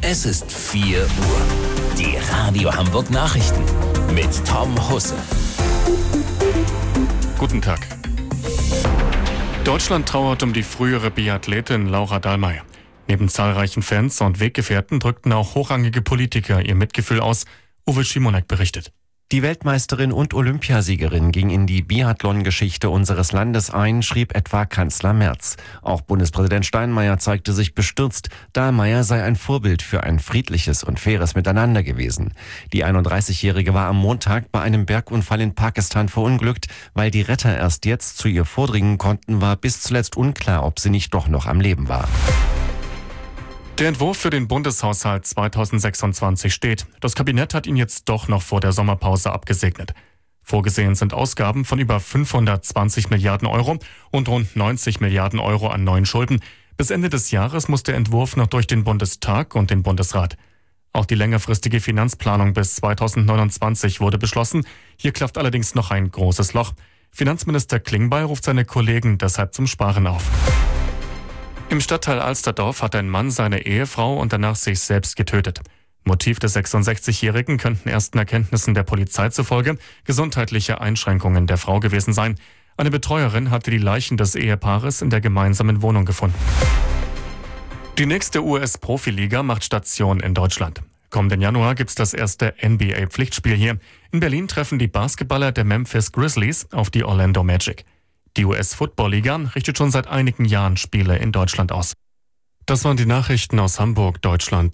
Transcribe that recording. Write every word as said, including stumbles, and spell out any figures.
Es ist vier Uhr. Die Radio Hamburg Nachrichten mit Tom Husse. Guten Tag. Deutschland trauert um die frühere Biathletin Laura Dahlmeier. Neben zahlreichen Fans und Weggefährten drückten auch hochrangige Politiker ihr Mitgefühl aus. Uwe Schimonek berichtet. Die Weltmeisterin und Olympiasiegerin ging in die Biathlon-Geschichte unseres Landes ein, schrieb etwa Kanzler Merz. Auch Bundespräsident Steinmeier zeigte sich bestürzt. Dahlmeier sei ein Vorbild für ein friedliches und faires Miteinander gewesen. Die einunddreißigjährige war am Montag bei einem Bergunfall in Pakistan verunglückt. Weil die Retter erst jetzt zu ihr vordringen konnten, war bis zuletzt unklar, ob sie nicht doch noch am Leben war. Der Entwurf für den Bundeshaushalt zweitausendsechsundzwanzig steht. Das Kabinett hat ihn jetzt doch noch vor der Sommerpause abgesegnet. Vorgesehen sind Ausgaben von über fünfhundertzwanzig Milliarden Euro und rund neunzig Milliarden Euro an neuen Schulden. Bis Ende des Jahres muss der Entwurf noch durch den Bundestag und den Bundesrat. Auch die längerfristige Finanzplanung bis zweitausendneunundzwanzig wurde beschlossen. Hier klafft allerdings noch ein großes Loch. Finanzminister Klingbeil ruft seine Kollegen deshalb zum Sparen auf. Im Stadtteil Alsterdorf hat ein Mann seine Ehefrau und danach sich selbst getötet. Motiv des sechsundsechzigjährigen könnten ersten Erkenntnissen der Polizei zufolge gesundheitliche Einschränkungen der Frau gewesen sein. Eine Betreuerin hatte die Leichen des Ehepaares in der gemeinsamen Wohnung gefunden. Die nächste U S-Profiliga macht Station in Deutschland. Kommenden Januar gibt's das erste N B A-Pflichtspiel hier. In Berlin treffen die Basketballer der Memphis Grizzlies auf die Orlando Magic. Die U S-Football-Liga richtet schon seit einigen Jahren Spiele in Deutschland aus. Das waren die Nachrichten aus Hamburg, Deutschland.